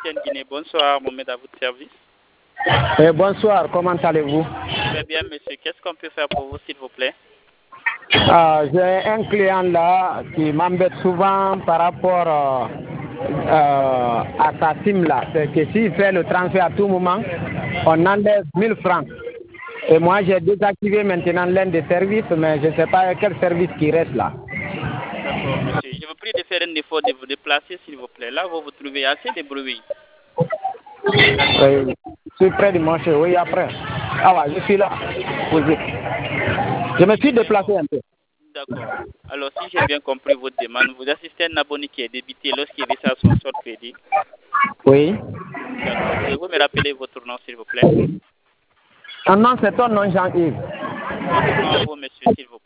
MTN Guinée. Bonsoir, Mohamed, à votre service. Bonsoir, comment allez-vous? Très bien, monsieur. Qu'est-ce qu'on peut faire pour vous, s'il vous plaît? J'ai un client là qui m'embête souvent par rapport à sa SIM là. C'est que s'il fait le transfert à tout moment, on enlève 1000 francs. Et moi, j'ai désactivé maintenant l'un des services, mais je ne sais pas quel service qui reste là. D'accord, monsieur. Je vous prie de faire un effort de vous déplacer, s'il vous plaît. Là, vous vous trouvez assez de bruit. Oui, je suis près du marché, oui, après. Ah ouais, je suis là. Je me suis déplacé un peu. D'accord. Alors, si j'ai bien compris votre demande, vous assistez à un abonné qui est débité lorsqu'il veut ça son sort crédit. Oui. D'accord. Pouvez-vous me rappeler votre nom, s'il vous plaît? Non, c'est ton nom, Jean-Yves. Votre nom à vous, monsieur, s'il vous plaît.